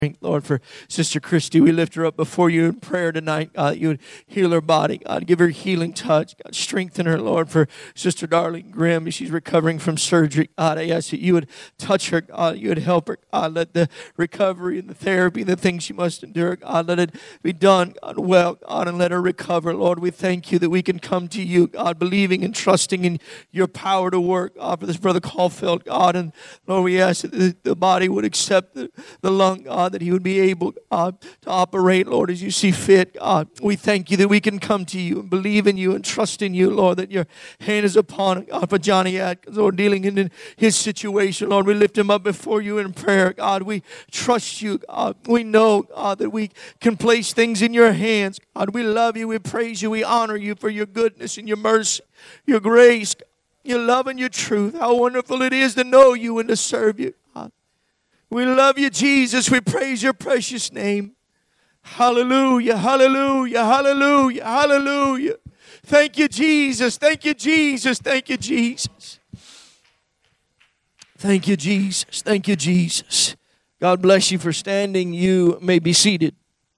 Lord, for Sister Christy, we lift her up before you in prayer tonight. God, you would heal her body. God, give her a healing touch. God, strengthen her, Lord, for Sister Darlene Grimm. She's recovering from surgery. God, I ask that you would touch her. God, you would help her. God, let the recovery and the therapy, the things she must endure, God, let it be done, God, well, God, and let her recover. Lord, we thank you that we can come to you, God, believing and trusting in your power to work, God, for this brother Caulfield, God, and Lord, we ask that the body would accept the lung, God, that he would be able to operate, Lord, as you see fit. God, we thank you that we can come to you and believe in you and trust in you, Lord, that your hand is upon God for Johnny Atkins, Lord, dealing in his situation. Lord, we lift him up before you in prayer. God, we trust you. God, we know, God, that we can place things in your hands. God, we love you. We praise you. We honor you for your goodness and your mercy, your grace, your love and your truth. How wonderful it is to know you and to serve you. God, we love you, Jesus. We praise your precious name. Hallelujah, hallelujah, hallelujah, hallelujah. Thank you, Jesus. Thank you, Jesus. Thank you, Jesus. Thank you, Jesus. Thank you, Jesus. God bless you for standing. You may be seated.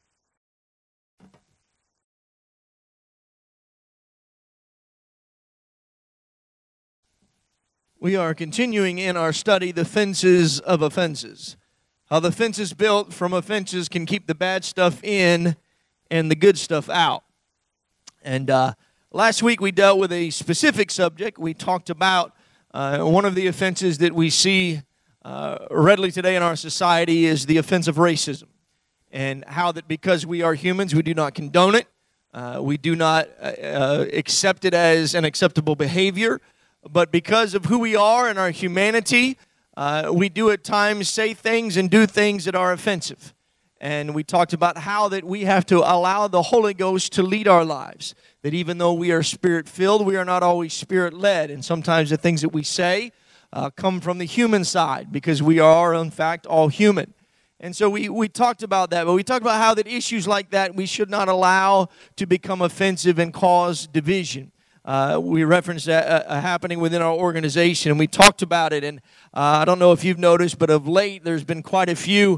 We are continuing in our study, The Fences of Offenses. How the fences built from offenses can keep the bad stuff in and the good stuff out. And last week we dealt with a specific subject. We talked about one of the offenses that we see readily today in our society is the offense of racism. And how that because we are humans, we do not condone it. We do not accept it as an acceptable behavior. But because of who we are and our humanity, we do at times say things and do things that are offensive. And we talked about how that we have to allow the Holy Ghost to lead our lives. That even though we are Spirit-filled, we are not always Spirit-led. And sometimes the things that we say come from the human side because we are, in fact, all human. And so we talked about that. But we talked about how that issues like that we should not allow to become offensive and cause division. We referenced that happening within our organization, and we talked about it. And I don't know if you've noticed, but of late there's been quite a few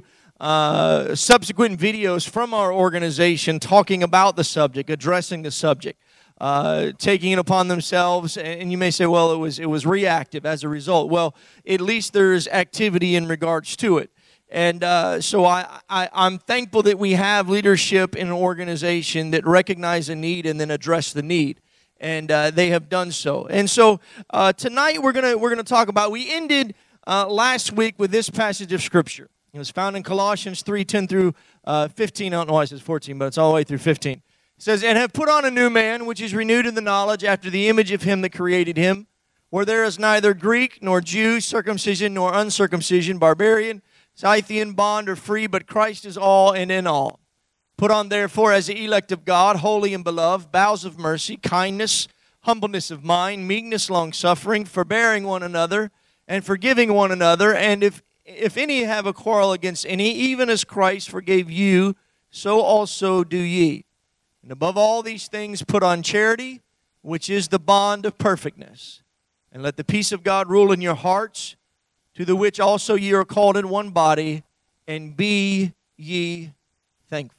subsequent videos from our organization talking about the subject, addressing the subject, taking it upon themselves. And you may say, well, it was reactive as a result. Well, at least there's activity in regards to it. And so I'm thankful that we have leadership in an organization that recognize a need and then address the need. And they have done so. And so tonight we're gonna talk about. We ended last week with this passage of Scripture. It was found in Colossians 3:10 through 15. I don't know why it says 14, but it's all the way through 15. It says, "And have put on a new man, which is renewed in the knowledge after the image of him that created him, where there is neither Greek nor Jew, circumcision nor uncircumcision, barbarian, Scythian, bond or free, but Christ is all and in all. Put on, therefore, as the elect of God, holy and beloved, bowels of mercy, kindness, humbleness of mind, meekness, long-suffering, forbearing one another, and forgiving one another. And if any have a quarrel against any, even as Christ forgave you, so also do ye. And above all these things put on charity, which is the bond of perfectness. And let the peace of God rule in your hearts, to the which also ye are called in one body, and be ye thankful."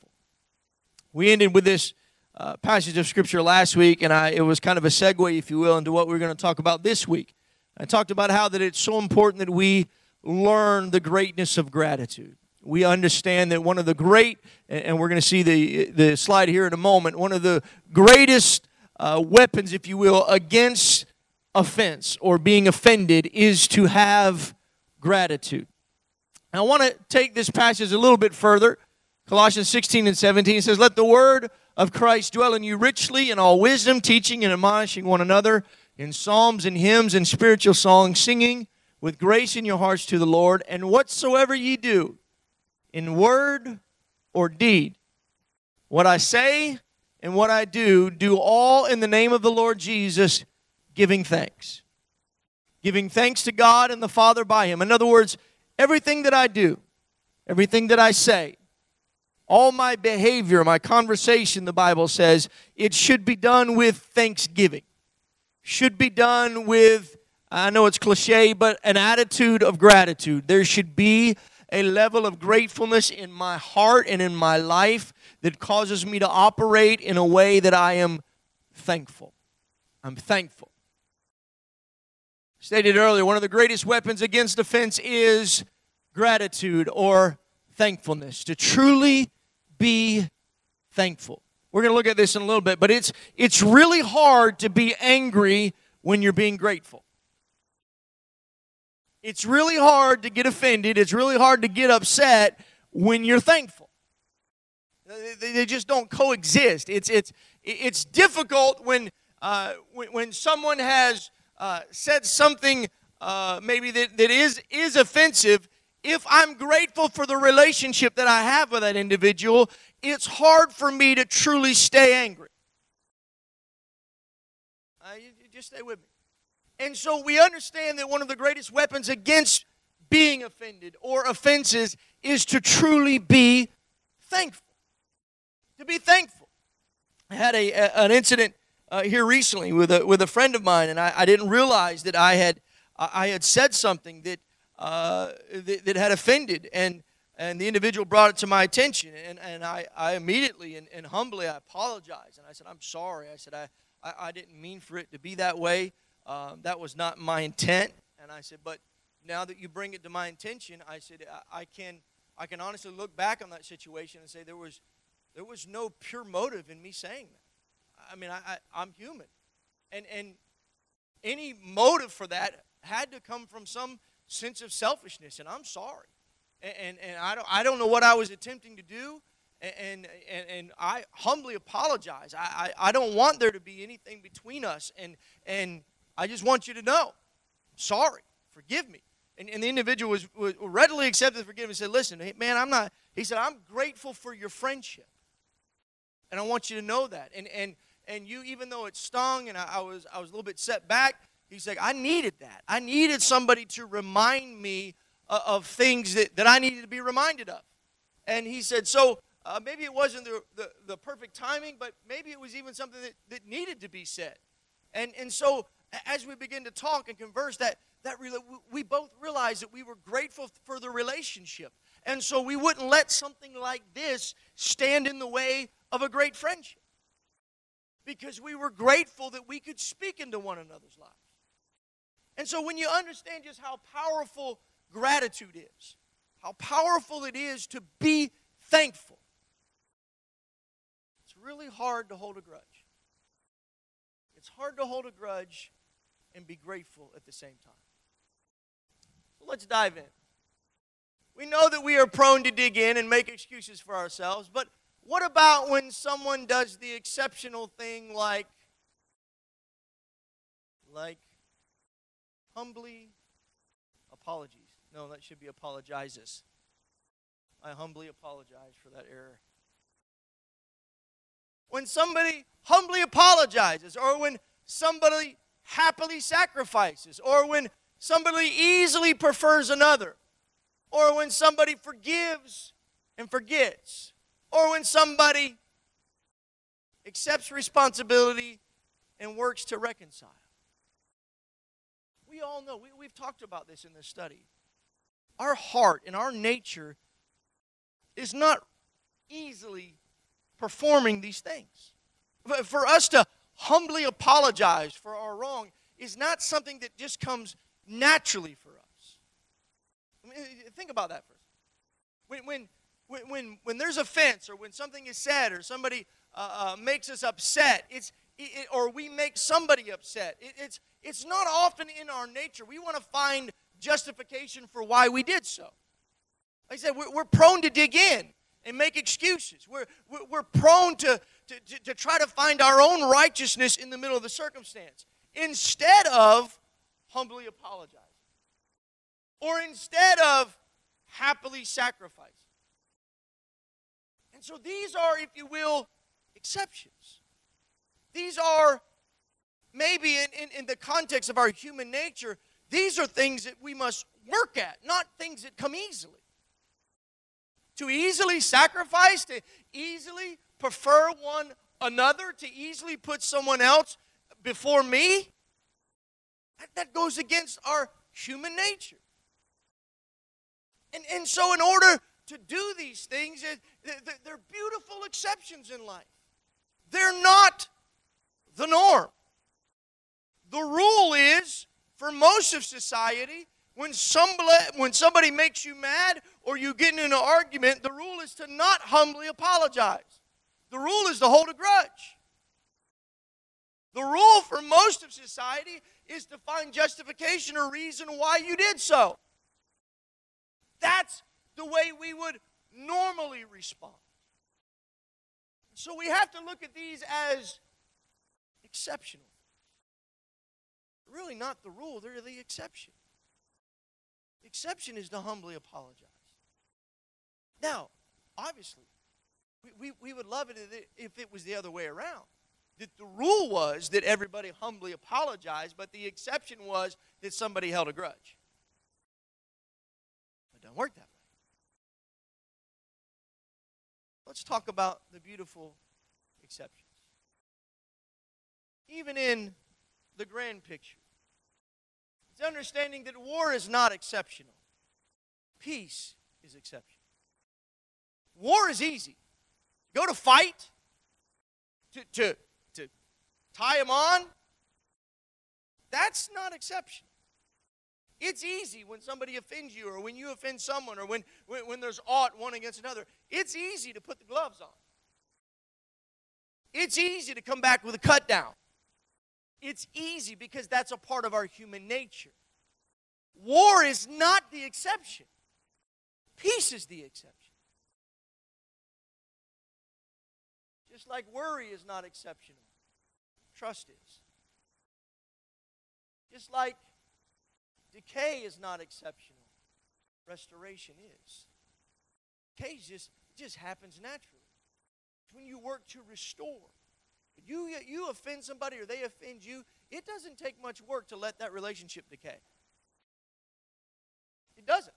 We ended with this passage of Scripture last week, and it was kind of a segue, if you will, into what we're going to talk about this week. I talked about how that it's so important that we learn the greatness of gratitude. We understand that one of the great, and we're going to see the slide here in a moment, one of the greatest weapons, if you will, against offense or being offended is to have gratitude. And I want to take this passage a little bit further. Colossians 16 and 17 says, "Let the word of Christ dwell in you richly in all wisdom, teaching and admonishing one another in psalms and hymns and spiritual songs, singing with grace in your hearts to the Lord. And whatsoever ye do, in word or deed, what I say and what I do, do all in the name of the Lord Jesus, giving thanks." Giving thanks to God and the Father by Him. In other words, everything that I do, everything that I say, all my behavior, my conversation, the Bible says, it should be done with thanksgiving. Should be done with, I know it's cliche, but an attitude of gratitude. There should be a level of gratefulness in my heart and in my life that causes me to operate in a way that I am thankful. I'm thankful. Stated earlier, one of the greatest weapons against offense is gratitude or thankfulness. To truly be thankful. We're going to look at this in a little bit, but it's really hard to be angry when you're being grateful. It's really hard to get offended. It's really hard to get upset when you're thankful. They just don't coexist. It's difficult when someone has said something maybe that is offensive. If I'm grateful for the relationship that I have with that individual, it's hard for me to truly stay angry. You just stay with me. And so we understand that one of the greatest weapons against being offended or offenses is to truly be thankful. To be thankful. I had an incident here recently with a friend of mine, and I didn't realize that I had said something that had offended, and the individual brought it to my attention, and I immediately and humbly I apologized, and I said, I'm sorry. I said, I didn't mean for it to be that way. That was not my intent. And I said, but now that you bring it to my attention, I said, I can honestly look back on that situation and say there was no pure motive in me saying that. I mean, I'm human. And any motive for that had to come from some sense of selfishness, and I'm sorry. And I don't know what I was attempting to do, and I humbly apologize. I don't want there to be anything between us, and I just want you to know, sorry, forgive me. And the individual was readily accepted forgiveness and said, listen, hey, man, he said, I'm grateful for your friendship. And I want you to know that. And you, even though it stung and I was a little bit set back, he's like, I needed that. I needed somebody to remind me of things that I needed to be reminded of. And he said, so maybe it wasn't the perfect timing, but maybe it was even something that needed to be said. And so as we begin to talk and converse, we both realized that we were grateful for the relationship. And so we wouldn't let something like this stand in the way of a great friendship. Because we were grateful that we could speak into one another's lives. And so when you understand just how powerful gratitude is, how powerful it is to be thankful, it's really hard to hold a grudge. It's hard to hold a grudge and be grateful at the same time. So let's dive in. We know that we are prone to dig in and make excuses for ourselves, but what about when someone does the exceptional thing like humbly apologies? No, that should be apologizes. I humbly apologize for that error. When somebody humbly apologizes, or when somebody happily sacrifices, or when somebody easily prefers another, or when somebody forgives and forgets, or when somebody accepts responsibility and works to reconcile. We all know, we've talked about this in this study. Our heart and our nature is not easily performing these things. For us to humbly apologize for our wrong is not something that just comes naturally for us. I mean, think about that for a second. When there's offense, or when something is said, or somebody makes us upset, or we make somebody upset, it's not often in our nature. We want to find justification for why we did so. Like I said, we're prone to dig in and make excuses. We're prone to try to find our own righteousness in the middle of the circumstance instead of humbly apologizing, or instead of happily sacrificing. And so these are, if you will, exceptions. These are, maybe in the context of our human nature, these are things that we must work at, not things that come easily. To easily sacrifice, to easily prefer one another, to easily put someone else before me, that goes against our human nature. And so in order to do these things, they're beautiful exceptions in life. They're not the norm. The rule is, for most of society, when somebody makes you mad or you get in an argument, the rule is to not humbly apologize. The rule is to hold a grudge. The rule for most of society is to find justification or reason why you did so. That's the way we would normally respond. So we have to look at these as exceptional. They're really not the rule, they're the exception. The exception is to humbly apologize. Now, obviously, we would love it if it was the other way around. That the rule was that everybody humbly apologized, but the exception was that somebody held a grudge. It doesn't work that way. Let's talk about the beautiful exceptions. Even in the grand picture, it's understanding that war is not exceptional. Peace is exceptional. War is easy. Go to fight, to tie them on, that's not exceptional. It's easy when somebody offends you or when you offend someone or when there's aught one against another. It's easy to put the gloves on. It's easy to come back with a cut down. It's easy because that's a part of our human nature. War is not the exception. Peace is the exception. Just like worry is not exceptional, trust is. Just like decay is not exceptional, restoration is. Decay just happens naturally. It's when you work to restore. You offend somebody or they offend you, it doesn't take much work to let that relationship decay. It doesn't.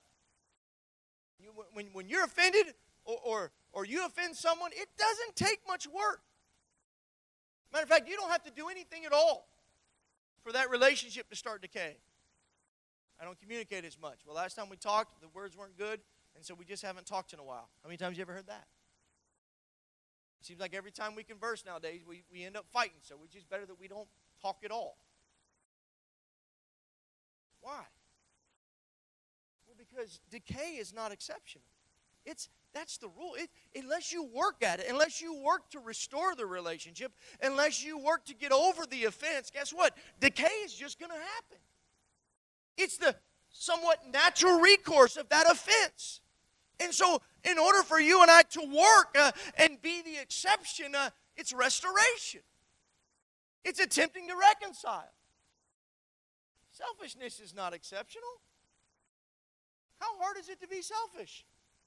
When you're offended or you offend someone, it doesn't take much work. Matter of fact, you don't have to do anything at all for that relationship to start decaying. I don't communicate as much. Well, last time we talked, the words weren't good, and so we just haven't talked in a while. How many times have you ever heard that? It seems like every time we converse nowadays, we end up fighting, so it's just better that we don't talk at all. Why? Well, because decay is not exceptional. That's the rule. Unless you work at it, unless you work to restore the relationship, unless you work to get over the offense, guess what? Decay is just going to happen. It's the somewhat natural recourse of that offense. And so, in order for you and I to work and be the exception, it's restoration. It's attempting to reconcile. Selfishness is not exceptional. How hard is it to be selfish?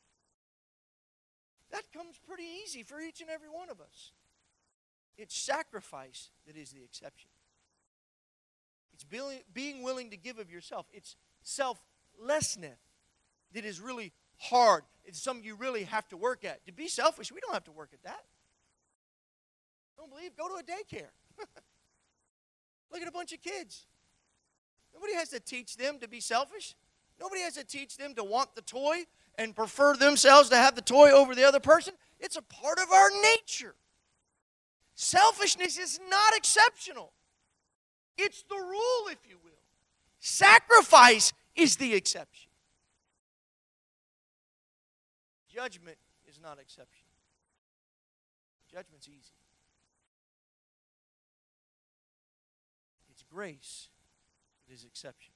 That comes pretty easy for each and every one of us. It's sacrifice that is the exception. It's being willing to give of yourself. It's selflessness that is really hard. It's something you really have to work at. To be selfish, we don't have to work at that. Don't believe? Go to a daycare. Look at a bunch of kids. Nobody has to teach them to be selfish. Nobody has to teach them to want the toy and prefer themselves to have the toy over the other person. It's a part of our nature. Selfishness is not exceptional. It's the rule, if you will. Sacrifice is the exception. Judgment is not exceptional. Judgment's easy. It's grace that is exceptional.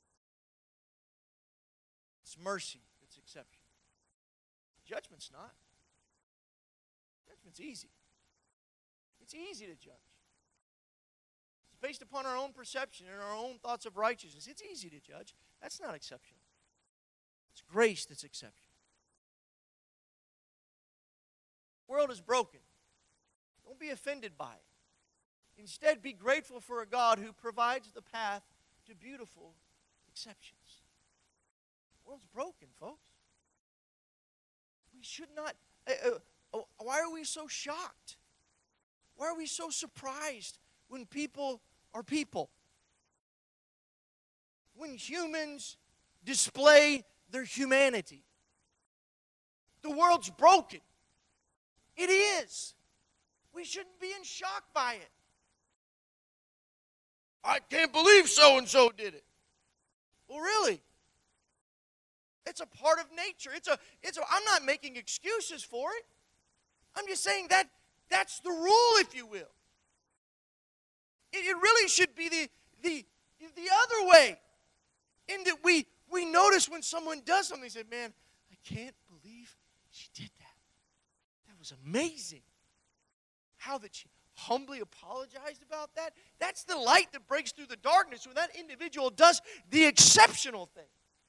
It's mercy that's exceptional. Judgment's not. Judgment's easy. It's easy to judge. It's based upon our own perception and our own thoughts of righteousness. It's easy to judge. That's not exceptional. It's grace that's exceptional. The world is broken. Don't be offended by it. Instead, be grateful for a God who provides the path to beautiful exceptions. The world's broken, folks. We should not. Why are we so shocked? Why are we so surprised when people are people? When humans display their humanity. The world's broken. It is. We shouldn't be in shock by it. I can't believe so-and-so did it. Well, really? It's a part of nature. I'm not making excuses for it. I'm just saying that's the rule, if you will. It really should be the other way. In that we notice when someone does something, say, man, I can't believe she did that. That was amazing. How that she humbly apologized about that. That's the light that breaks through the darkness when that individual does the exceptional thing.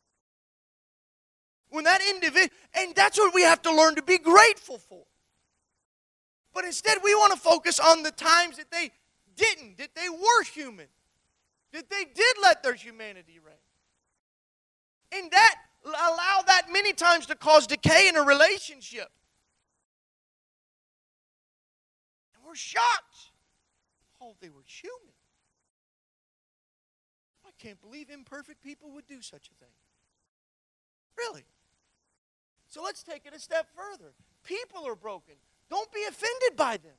When that individual, and that's what we have to learn to be grateful for. But instead we want to focus on the times that they didn't, that they were human, that they did let their humanity reign. And that allow that many times to cause decay in a relationship. And we're shocked. Oh, they were human. I can't believe imperfect people would do such a thing. Really? So let's take it a step further. People are broken. Don't be offended by them.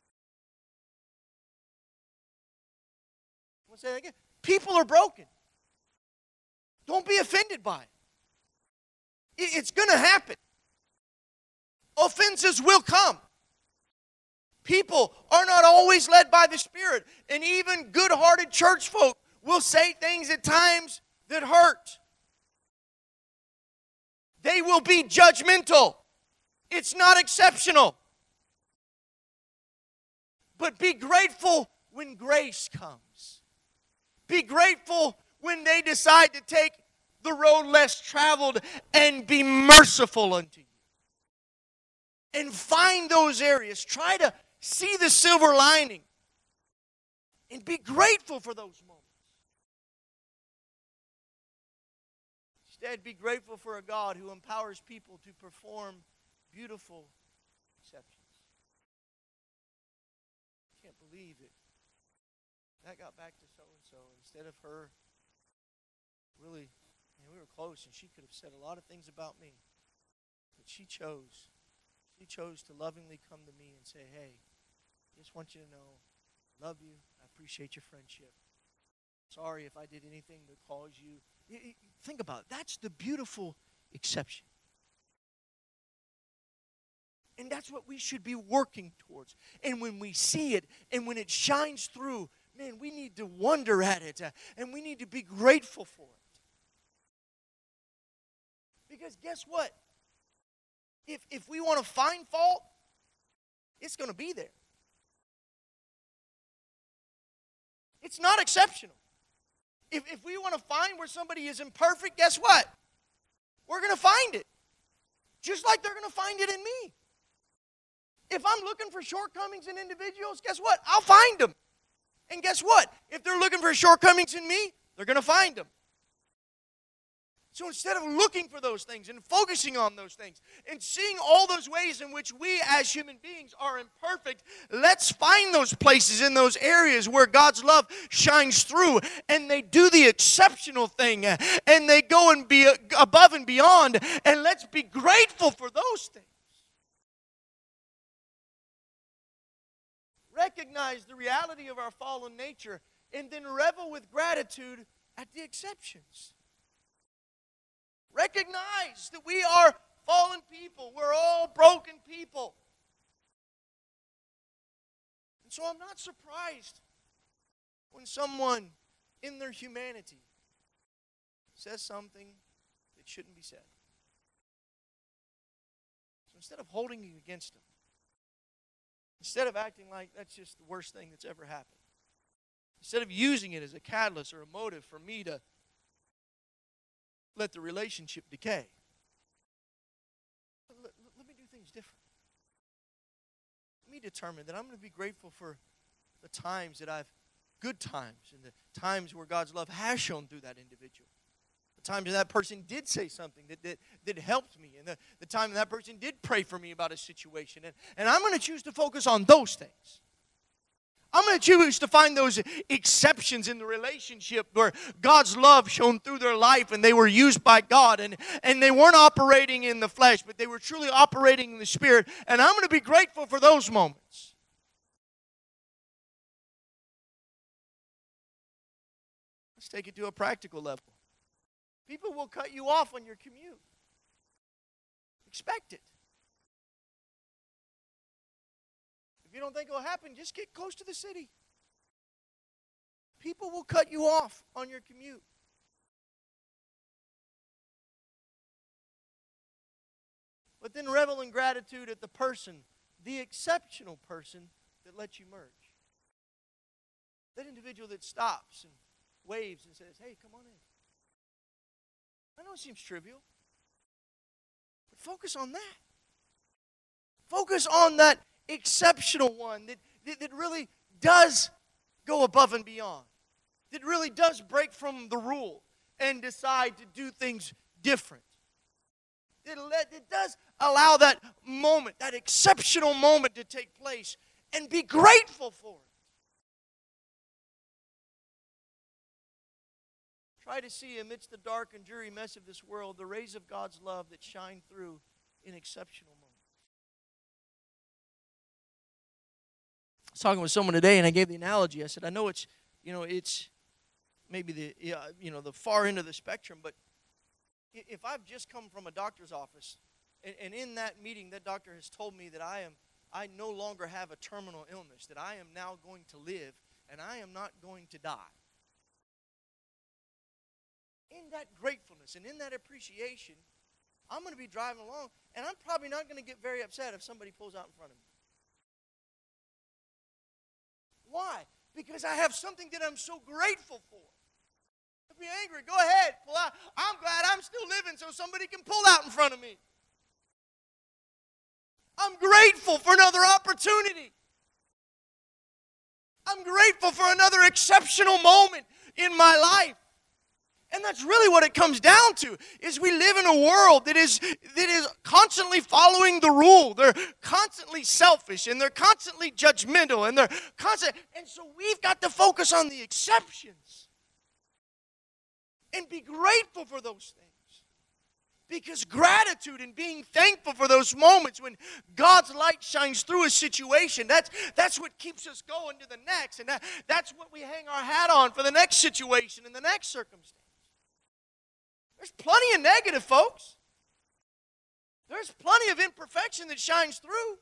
I'm going to say that again. People are broken. Don't be offended by it. It's going to happen. Offenses will come. People are not always led by the Spirit. And even good-hearted church folk will say things at times that hurt. They will be judgmental. It's not exceptional. But be grateful when grace comes. Be grateful when they decide to take the road less traveled and be merciful unto you. And find those areas. Try to see the silver lining. And be grateful for those moments. Instead, be grateful for a God who empowers people to perform beautiful exceptions. I can't believe it. That got back to so-and-so. Instead of her, really, we were close, and she could have said a lot of things about me. But she chose. She chose to lovingly come to me and say, hey, I just want you to know, I love you. I appreciate your friendship. Sorry if I did anything to cause you. Think about it. That's the beautiful exception. And that's what we should be working towards. And when we see it, and when it shines through, man, we need to wonder at it. And we need to be grateful for it. Because guess what? If we want to find fault, it's going to be there. It's not exceptional. If we want to find where somebody is imperfect, guess what? We're going to find it. Just like they're going to find it in me. If I'm looking for shortcomings in individuals, guess what? I'll find them. And guess what? If they're looking for shortcomings in me, they're going to find them. So instead of looking for those things and focusing on those things and seeing all those ways in which we as human beings are imperfect, let's find those places in those areas where God's love shines through and they do the exceptional thing and they go and be above and beyond, and let's be grateful for those things. Recognize the reality of our fallen nature and then revel with gratitude at the exceptions. Recognize that we are fallen people. We're all broken people. And so I'm not surprised when someone in their humanity says something that shouldn't be said. So instead of holding it against them, instead of acting like that's just the worst thing that's ever happened, instead of using it as a catalyst or a motive for me to let the relationship decay, let me do things different. Let me determine that I'm going to be grateful for the times that good times, and the times where God's love has shown through that individual. The times that person did say something that helped me, and the time that person did pray for me about a situation. And I'm going to choose to focus on those things. I'm going to choose to find those exceptions in the relationship where God's love shone through their life and they were used by God and they weren't operating in the flesh, but they were truly operating in the Spirit. And I'm going to be grateful for those moments. Let's take it to a practical level. People will cut you off on your commute. Expect it. If you don't think it will happen, just get close to the city. People will cut you off on your commute. But then revel in gratitude at the person, the exceptional person that lets you merge. That individual that stops and waves and says, hey, come on in. I know it seems trivial, but focus on that. Focus on that exceptional one that really does go above and beyond, that really does break from the rule and decide to do things different. It does allow that moment, that exceptional moment to take place, and be grateful for it. Try to see amidst the dark and dreary mess of this world the rays of God's love that shine through in exceptional moments. I was talking with someone today, and I gave the analogy. I said, I know it's maybe the far end of the spectrum, but if I've just come from a doctor's office, and in that meeting, that doctor has told me that I no longer have a terminal illness, that I am now going to live, and I am not going to die. In that gratefulness and in that appreciation, I'm going to be driving along, and I'm probably not going to get very upset if somebody pulls out in front of me. Why? Because I have something that I'm so grateful for. If you're angry, go ahead, pull out. I'm glad I'm still living so somebody can pull out in front of me. I'm grateful for another opportunity. I'm grateful for another exceptional moment in my life. And that's really what it comes down to, is we live in a world that is constantly following the rule. They're constantly selfish, and they're constantly judgmental, and and so we've got to focus on the exceptions and be grateful for those things. Because gratitude and being thankful for those moments when God's light shines through a situation, that's what keeps us going to the next. And that's what we hang our hat on for the next situation and the next circumstance. There's plenty of negative, folks. There's plenty of imperfection that shines through.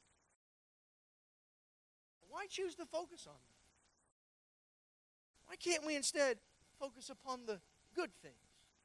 Why choose to focus on that? Why can't we instead focus upon the good things?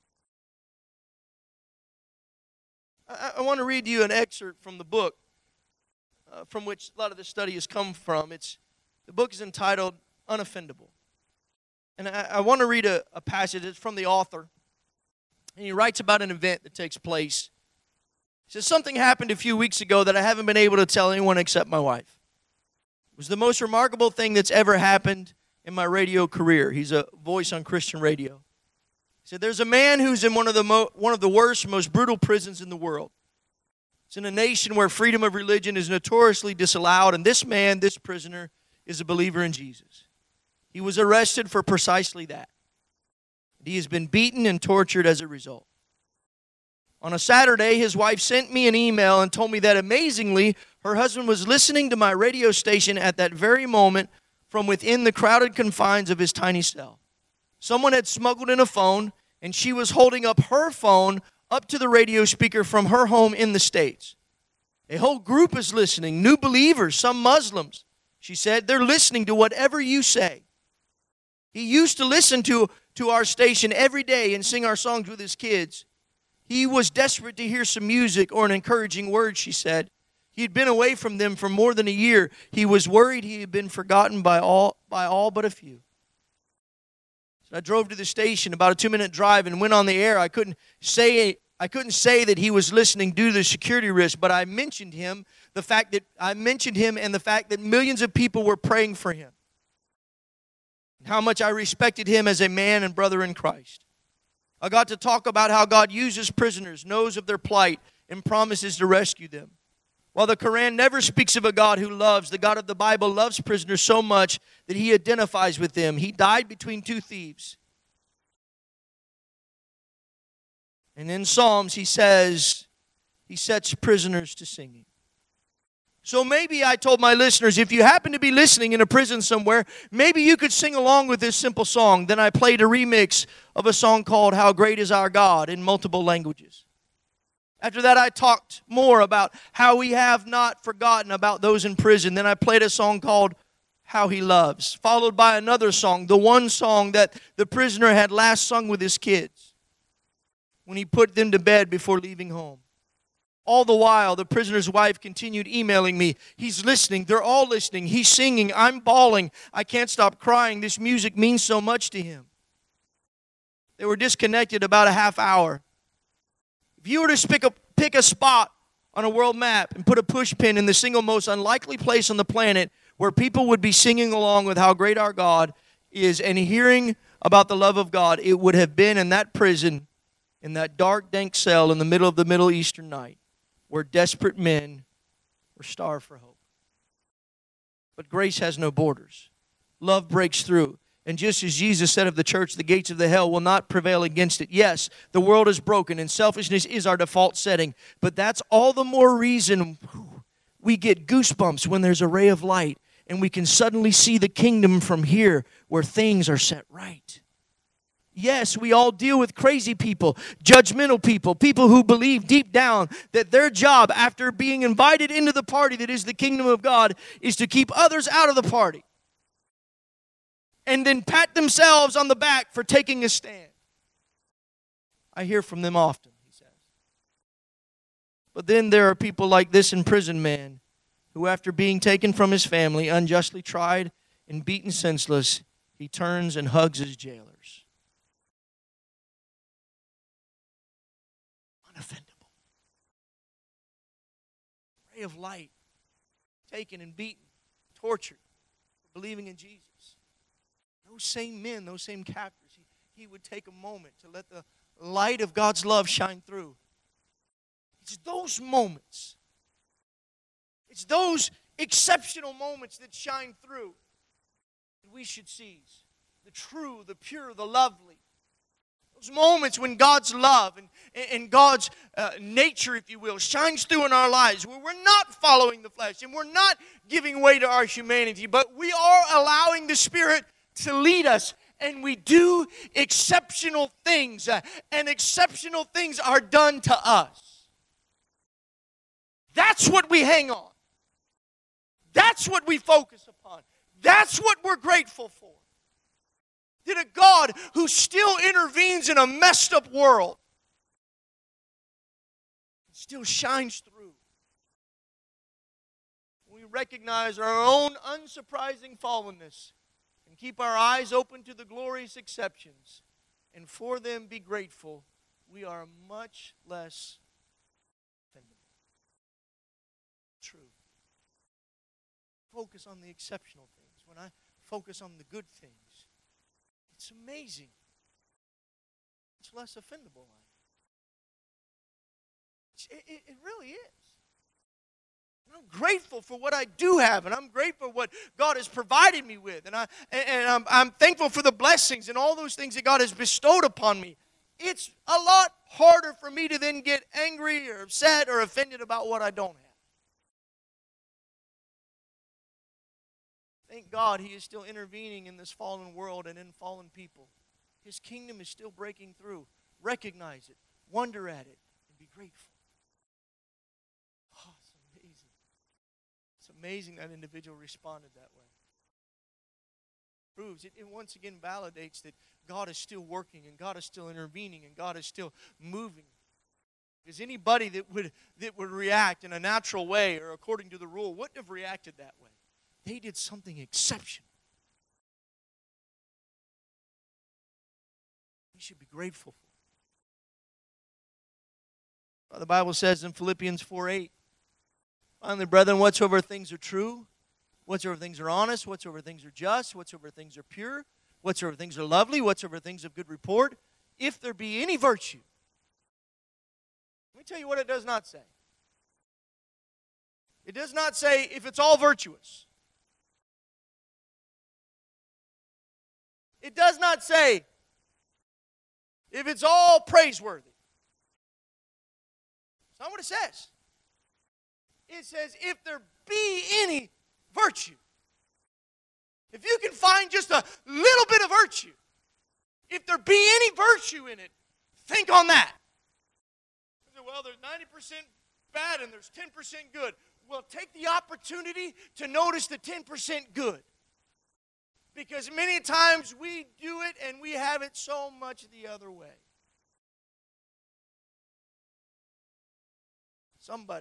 I want to read you an excerpt from the book from which a lot of this study has come from. The book is entitled Unoffendable. And I want to read a passage. It's from the author. And he writes about an event that takes place. He says, something happened a few weeks ago that I haven't been able to tell anyone except my wife. It was the most remarkable thing that's ever happened in my radio career. He's a voice on Christian radio. He said, there's a man who's in one of the worst, most brutal prisons in the world. It's in a nation where freedom of religion is notoriously disallowed, and this man, this prisoner, is a believer in Jesus. He was arrested for precisely that. He has been beaten and tortured as a result. On a Saturday, his wife sent me an email and told me that amazingly, her husband was listening to my radio station at that very moment from within the crowded confines of his tiny cell. Someone had smuggled in a phone, and she was holding up her phone up to the radio speaker from her home in the States. A whole group is listening, new believers, some Muslims. She said, they're listening to whatever you say. He used to listen to our station every day and sing our songs with his kids. He was desperate to hear some music or an encouraging word, she said. He had been away from them for more than a year. He was worried he had been forgotten by all but a few. So I drove to the station, about a 2-minute drive, and went on the air. I couldn't say that he was listening due to the security risk, but I mentioned him and the fact that millions of people were praying for him. How much I respected him as a man and brother in Christ. I got to talk about how God uses prisoners, knows of their plight, and promises to rescue them. While the Quran never speaks of a God who loves, the God of the Bible loves prisoners so much that He identifies with them. He died between two thieves. And in Psalms, He says, He sets prisoners to singing. So maybe I told my listeners, if you happen to be listening in a prison somewhere, maybe you could sing along with this simple song. Then I played a remix of a song called How Great Is Our God in multiple languages. After that, I talked more about how we have not forgotten about those in prison. Then I played a song called How He Loves, followed by another song, the one song that the prisoner had last sung with his kids when he put them to bed before leaving home. All the while, the prisoner's wife continued emailing me. He's listening. They're all listening. He's singing. I'm bawling. I can't stop crying. This music means so much to him. They were disconnected about a half hour. If you were to pick a spot on a world map and put a push pin in the single most unlikely place on the planet where people would be singing along with how great our God is and hearing about the love of God, it would have been in that prison, in that dark, dank cell in the middle of the Middle Eastern night, where desperate men were starved for hope. But grace has no borders. Love breaks through. And just as Jesus said of the church, the gates of the hell will not prevail against it. Yes, the world is broken and selfishness is our default setting. But that's all the more reason we get goosebumps when there's a ray of light and we can suddenly see the kingdom from here where things are set right. Yes, we all deal with crazy people, judgmental people, people who believe deep down that their job after being invited into the party that is the kingdom of God is to keep others out of the party and then pat themselves on the back for taking a stand. I hear from them often, he says. But then there are people like this imprisoned man who, after being taken from his family, unjustly tried and beaten senseless, he turns and hugs his jailers. Unoffendable. Ray of light, taken and beaten, tortured for believing in Jesus. Those same men, those same captors, he would take a moment to let the light of God's love shine through. It's those moments. It's those exceptional moments that shine through that we should seize. The true, the pure, the lovely. Those moments when God's love and God's nature, if you will, shines through in our lives, where we're not following the flesh and we're not giving way to our humanity, but we are allowing the Spirit to lead us, and we do exceptional things, and exceptional things are done to us. That's what we hang on. That's what we focus upon. That's what we're grateful for. That a God who still intervenes in a messed up world still shines through. We recognize our own unsurprising fallenness and keep our eyes open to the glorious exceptions, and for them be grateful, we are much less offendable. True. Focus on the exceptional things. When I focus on the good things, it's amazing. It's less offendable. It really is. I'm grateful for what I do have, and I'm grateful for what God has provided me with, and I'm thankful for the blessings and all those things that God has bestowed upon me. It's a lot harder for me to then get angry or upset or offended about what I don't have. Thank God He is still intervening in this fallen world and in fallen people. His kingdom is still breaking through. Recognize it, wonder at it, and be grateful. It's amazing that individual responded that way. Proves it once again validates that God is still working and God is still intervening and God is still moving. Because anybody that would react in a natural way or according to the rule wouldn't have reacted that way. They did something exceptional. We should be grateful for. The Bible says in Philippians 4:8, finally, brethren, whatsoever things are true, whatsoever things are honest, whatsoever things are just, whatsoever things are pure, whatsoever things are lovely, whatsoever things of good report, if there be any virtue. Let me tell you what it does not say. It does not say if it's all virtuous. It does not say if it's all praiseworthy. That's not what it says. It says if there be any virtue. If you can find just a little bit of virtue, if there be any virtue in it, think on that. Well, there's 90% bad and there's 10% good. Well, take the opportunity to notice the 10% good. Because many times we do it and we have it so much the other way. Somebody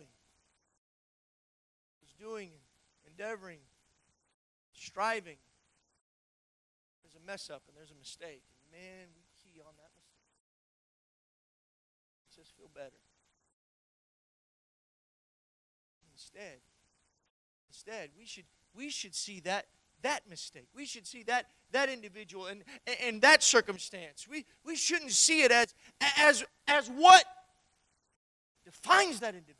is doing, endeavoring, striving. There's a mess up and there's a mistake. And man, we key on that mistake. Makes us feel better. Instead, we should see that mistake. We should see that individual and that circumstance. We shouldn't see it as what defines that individual.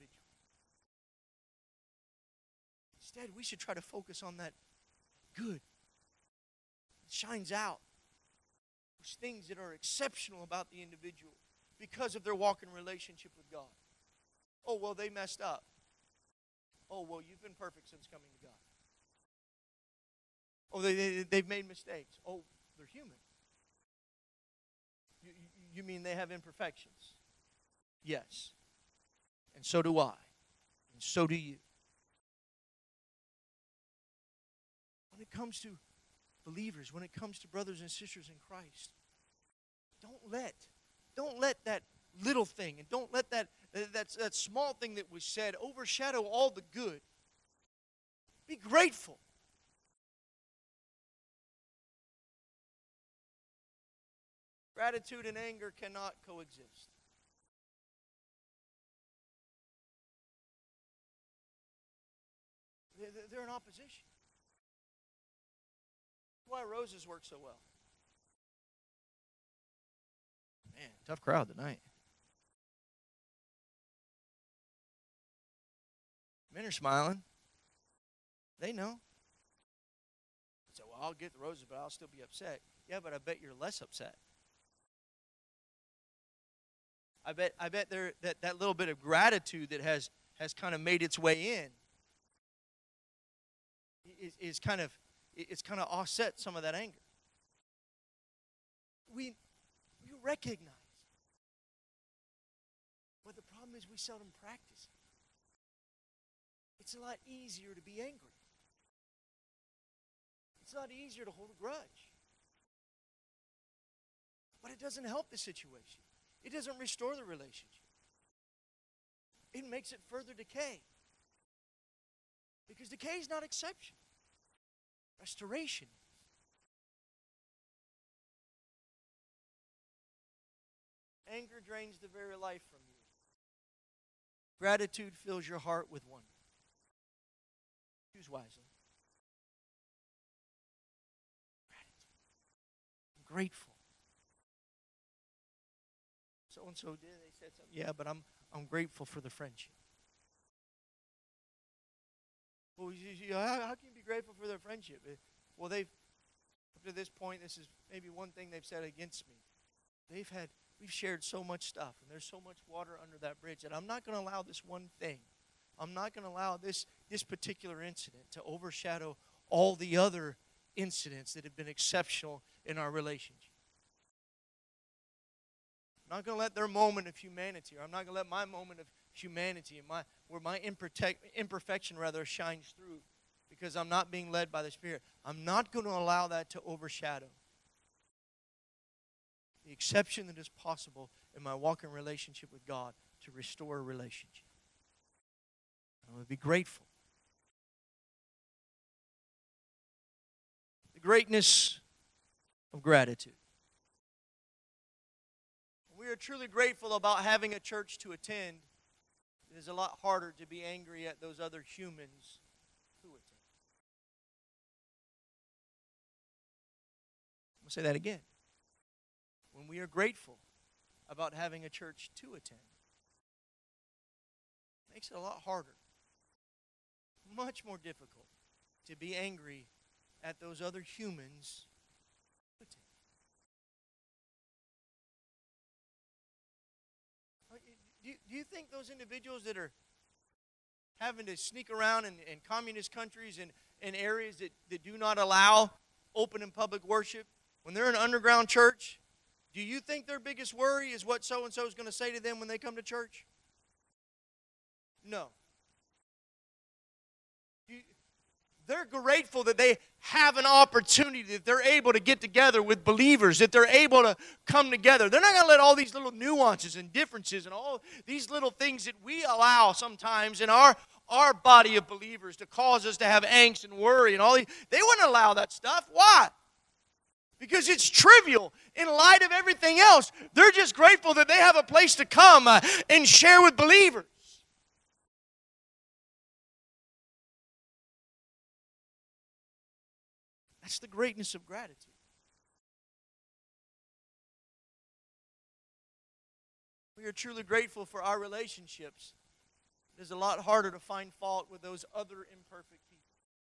Instead, we should try to focus on that good. It shines out. Those things that are exceptional about the individual because of their walk in relationship with God. Oh, well, they messed up. Oh, well, you've been perfect since coming to God. Oh, they've made mistakes. Oh, they're human. You mean they have imperfections? Yes. And so do I. And so do you. When it comes to believers, when it comes to brothers and sisters in Christ, don't let that little thing and don't let that small thing that was said overshadow all the good. Be grateful. Gratitude and anger cannot coexist. They're in opposition. That's why roses work so well. Man, tough crowd tonight. Men are smiling. They know. So, well, I'll get the roses, but I'll still be upset. Yeah, but I bet you're less upset. I bet there that little bit of gratitude that has kind of made its way in is kind of offset some of that anger. We recognize, but the problem is we seldom practice it. It's a lot easier to be angry. It's a lot easier to hold a grudge. But it doesn't help the situation. It doesn't restore the relationship. It makes it further decay. Because decay is not exception. Restoration is. Anger drains the very life from you. Gratitude fills your heart with wonder. Choose wisely. Gratitude. I'm grateful. So-and-so did, they said something. Yeah, but I'm grateful for the friendship. Well, how can you be grateful for their friendship? Well, up to this point, this is maybe one thing they've said against me. We've shared so much stuff, and there's so much water under that bridge that I'm not going to allow this one thing. I'm not going to allow this particular incident to overshadow all the other incidents that have been exceptional in our relationship. I'm not going to let their moment of humanity, or I'm not going to let my moment of humanity and where my imperfection rather shines through, because I'm not being led by the Spirit. I'm not going to allow that to overshadow the exception that is possible in my walk in relationship with God to restore a relationship. I'm going to be grateful. The greatness of gratitude. We are truly grateful about having a church to attend. It is a lot harder to be angry at those other humans who attend. I'm going to say that again. When we are grateful about having a church to attend, it makes it a lot harder much more difficult to be angry at those other humans. Do you think those individuals that are having to sneak around in communist countries and in areas that do not allow open and public worship, when they're in an underground church, do you think their biggest worry is what so-and-so is going to say to them when they come to church? No. They're grateful that they have an opportunity, that they're able to get together with believers, that they're able to come together. They're not going to let all these little nuances and differences and all these little things that we allow sometimes in our body of believers to cause us to have angst and worry and all these. They wouldn't allow that stuff. Why? Because it's trivial in light of everything else. They're just grateful that they have a place to come and share with believers. That's the greatness of gratitude. We are truly grateful for our relationships. It is a lot harder to find fault with those other imperfect people.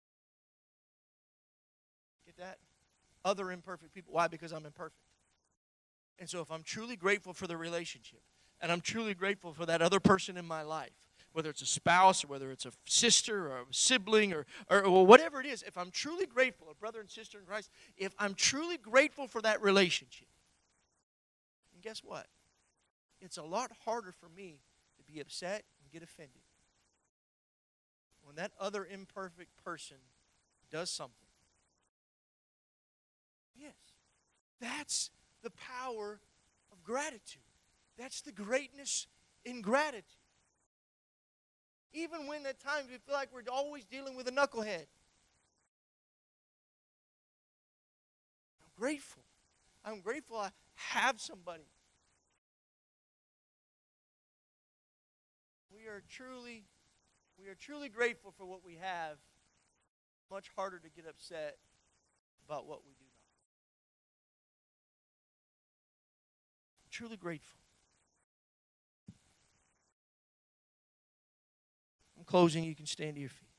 Get that? Other imperfect people. Why? Because I'm imperfect. And so if I'm truly grateful for the relationship, and I'm truly grateful for that other person in my life, whether it's a spouse or whether it's a sister or a sibling or whatever it is, if I'm truly grateful, a brother and sister in Christ, if I'm truly grateful for that relationship, and guess what? It's a lot harder for me to be upset and get offended when that other imperfect person does something. Yes, that's the power of gratitude. That's the greatness in gratitude. Even when at times we feel like we're always dealing with a knucklehead. I'm grateful. I'm grateful I have somebody. We are truly grateful for what we have. Much harder to get upset about what we do not. I'm truly grateful. I'm closing. You can stand to your feet.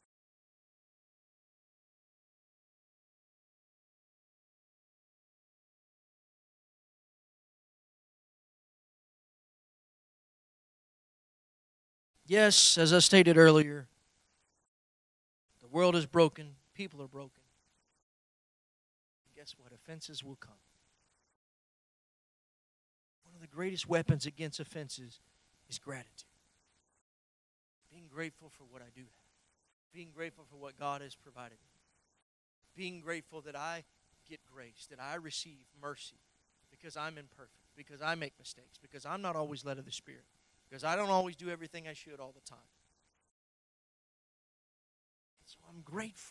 Yes, as I stated earlier, the world is broken, people are broken. And guess what? Offenses will come. One of the greatest weapons against offenses is gratitude. Being grateful for what I do have. Being grateful for what God has provided me. Being grateful that I get grace, that I receive mercy because I'm imperfect, because I make mistakes, because I'm not always led of the Spirit, because I don't always do everything I should all the time. So I'm grateful.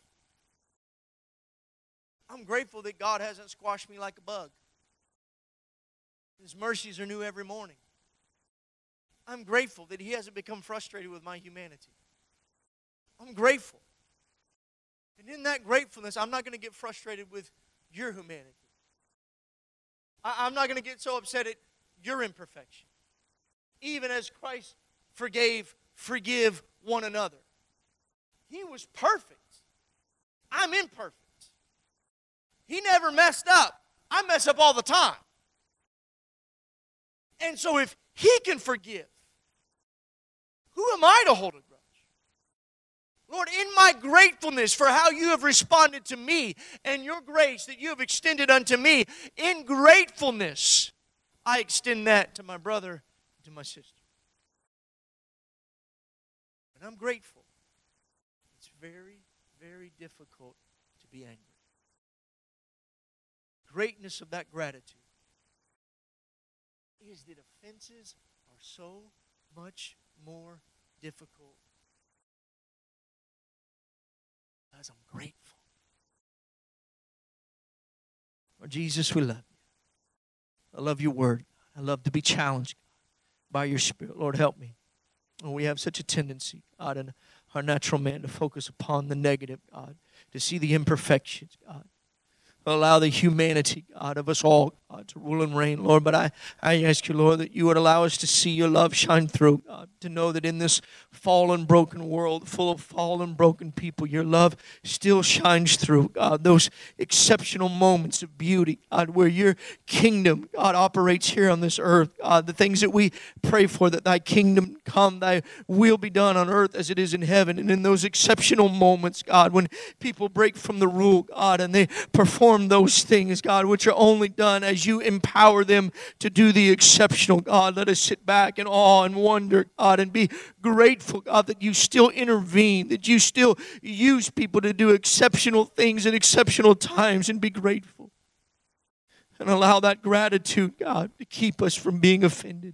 I'm grateful that God hasn't squashed me like a bug. His mercies are new every morning. I'm grateful that He hasn't become frustrated with my humanity. I'm grateful. And in that gratefulness, I'm not going to get frustrated with your humanity. I'm not going to get so upset at your imperfection. Even as Christ forgive one another. He was perfect. I'm imperfect. He never messed up. I mess up all the time. And so if He can forgive, who am I to hold a grudge? Lord, in my gratefulness for how you have responded to me and your grace that you have extended unto me, in gratefulness, I extend that to my brother and to my sister. And I'm grateful. It's very, very difficult to be angry. Greatness of that gratitude is that offenses are so much more difficult because I'm grateful. Lord Jesus, we love you. I love your word. I love to be challenged by your Spirit. Lord, help me. And we have such a tendency, God, in our natural man to focus upon the negative, God, to see the imperfections, God. Allow the humanity, God, of us all to rule and reign, Lord. But I ask you, Lord, that you would allow us to see your love shine through, God, to know that in this fallen, broken world, full of fallen, broken people, your love still shines through, God. Those exceptional moments of beauty, God, where your kingdom, God, operates here on this earth. God, the things that we pray for, that thy kingdom come, thy will be done on earth as it is in heaven. And in those exceptional moments, God, when people break from the rule, God, and they perform those things, God, which are only done as you empower them to do the exceptional, God, let us sit back in awe and wonder, God, and be grateful, God, that you still intervene, that you still use people to do exceptional things at exceptional times, and be grateful. And allow that gratitude, God, to keep us from being offended.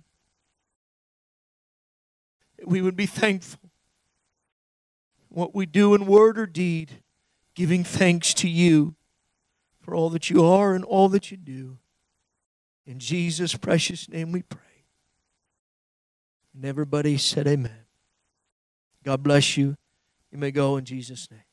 That we would be thankful. What we do in word or deed, giving thanks to you for all that you are and all that you do. In Jesus' precious name we pray. And everybody said amen. God bless you. You may go in Jesus' name.